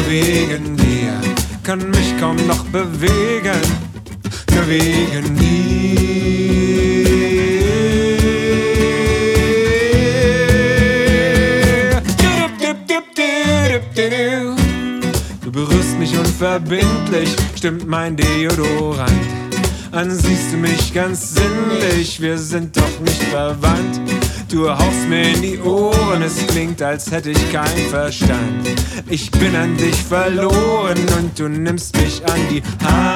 Nur wegen dir kann mich kaum noch bewegen. Nur wegen dir. Du berührst mich unverbindlich, stimmt mein Deodorant. Ansiehst du mich ganz sinnlich, wir sind doch nicht verwandt. Du haust mir in die Ohren, es klingt, als hätte ich keinen Verstand. Ich bin an dich verloren und du nimmst mich an die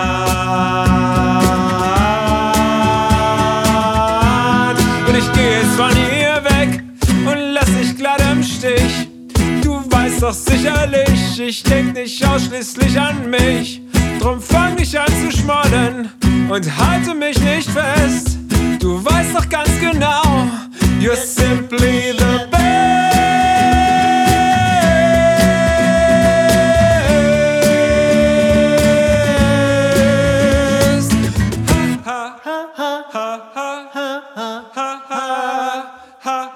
Hand. Und ich gehe jetzt von hier weg und lass dich glatt im Stich. Du weißt doch sicherlich, ich denk nicht ausschließlich an mich. Drum fang ich an zu schmollen und halte mich nicht fest. Du weißt doch ganz genau, you're simply the best. Ha, ha, ha, ha, ha, ha, ha, ha, ha,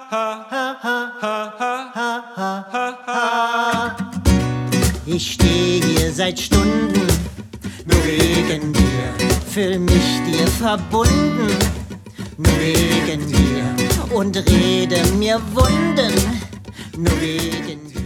ha, ha, ha. Ich stehe hier seit Stunden, Nur wegen dir, fühl mich dir verbunden, nur wegen dir, und rede mir Wunden, nur wegen dir.